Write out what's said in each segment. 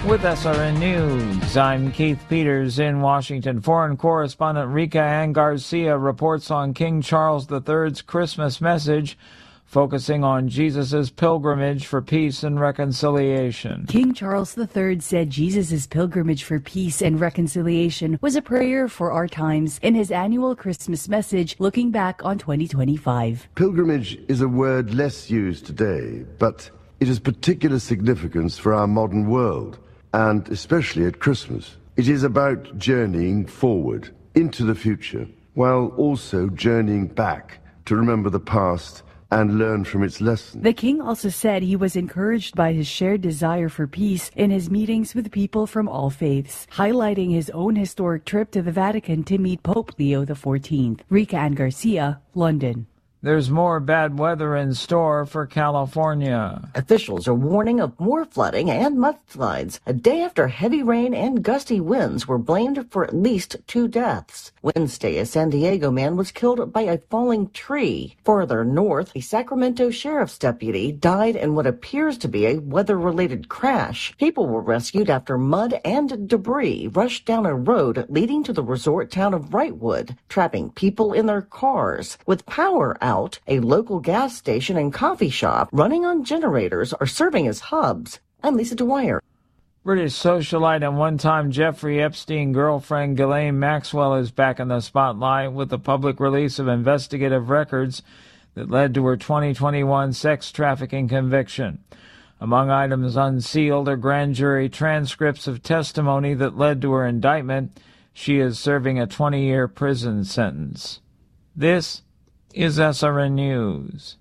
With SRN News, I'm Keith Peters in Washington. Foreign correspondent Rika Ann Garcia reports on King Charles III's Christmas message, focusing on Jesus' pilgrimage for peace and reconciliation. King Charles III said Jesus' pilgrimage for peace and reconciliation was a prayer for our times in his annual Christmas message, looking back on 2025. Pilgrimage is a word less used today, but it has particular significance for our modern world, and especially at Christmas. It is about journeying forward into the future, while also journeying back to remember the past and learn from its lessons. The king also said he was encouraged by his shared desire for peace in his meetings with people from all faiths, highlighting his own historic trip to the Vatican to meet Pope Leo XIV. Rika Ann Garcia, London. There's more bad weather in store for California. Officials are warning of more flooding and mudslides a day after heavy rain and gusty winds were blamed for at least 2 deaths. Wednesday, a San Diego man was killed by a falling tree. Farther north, a Sacramento sheriff's deputy died in what appears to be a weather-related crash. People were rescued after mud and debris rushed down a road leading to the resort town of Wrightwood, trapping people in their cars. With power out, a local gas station and coffee shop running on generators are serving as hubs. I'm Lisa Dwyer. British socialite and one-time Jeffrey Epstein girlfriend Ghislaine Maxwell is back in the spotlight with the public release of investigative records that led to her 2021 sex trafficking conviction. Among items unsealed are grand jury transcripts of testimony that led to her indictment. She is serving a 20-year prison sentence. This is SRN News.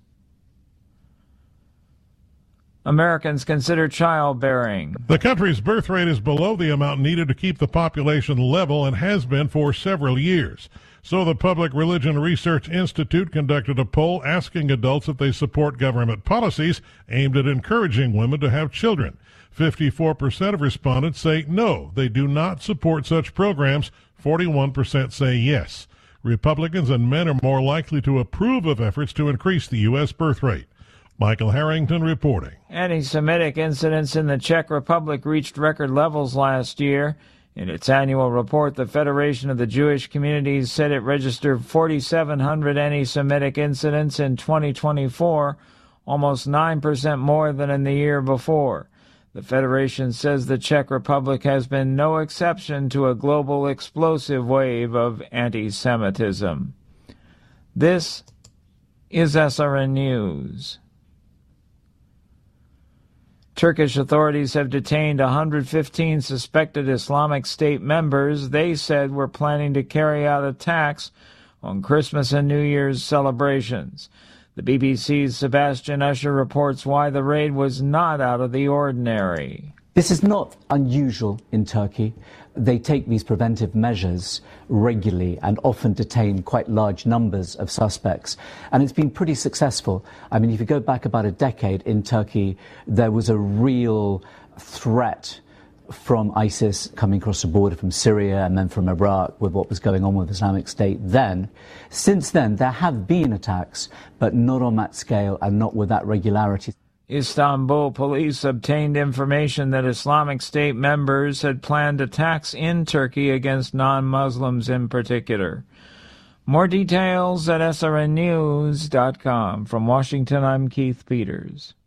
Americans consider childbearing. The country's birth rate is below the amount needed to keep the population level and has been for several years. So the Public Religion Research Institute conducted a poll asking adults if they support government policies aimed at encouraging women to have children. 54% of respondents say no, they do not support such programs. 41% say yes. Republicans and men are more likely to approve of efforts to increase the U.S. birth rate. Michael Harrington reporting. Anti-Semitic incidents in the Czech Republic reached record levels last year. In its annual report, the Federation of the Jewish Communities said it registered 4,700 anti-Semitic incidents in 2024, almost 9% more than in the year before. The Federation says the Czech Republic has been no exception to a global explosive wave of anti-Semitism. This is SRN News. Turkish authorities have detained 115 suspected Islamic State members they said were planning to carry out attacks on Christmas and New Year's celebrations. The BBC's Sebastian Usher reports why the raid was not out of the ordinary. This is not unusual in Turkey. They take these preventive measures regularly and often detain quite large numbers of suspects. And it's been pretty successful. I mean, if you go back about a decade in Turkey, there was a real threat from ISIS coming across the border from Syria and then from Iraq with what was going on with Islamic State then. Since then, there have been attacks, but not on that scale and not with that regularity. Istanbul police obtained information that Islamic State members had planned attacks in Turkey against non-Muslims in particular. More details at srnnews.com. From Washington, I'm Keith Peters.